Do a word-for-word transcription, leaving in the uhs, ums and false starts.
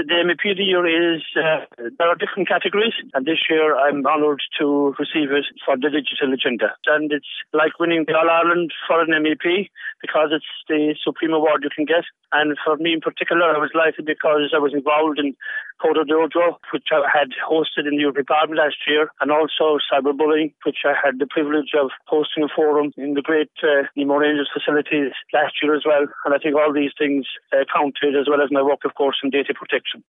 the M E P of the Year is, uh, there are different categories, and this year I'm honoured to receive it for the digital agenda. And it's like winning the All-Ireland for an M E P, because it's the supreme award you can get. And for me in particular, I was delighted because I was involved in Code of Dojo, which I had hosted in the European Parliament last year, and also cyberbullying, which I had the privilege of hosting a forum in the great uh, Nemo Rangers facilities last year as well. And I think all these things uh, counted, as well as my work, of course, in data protection.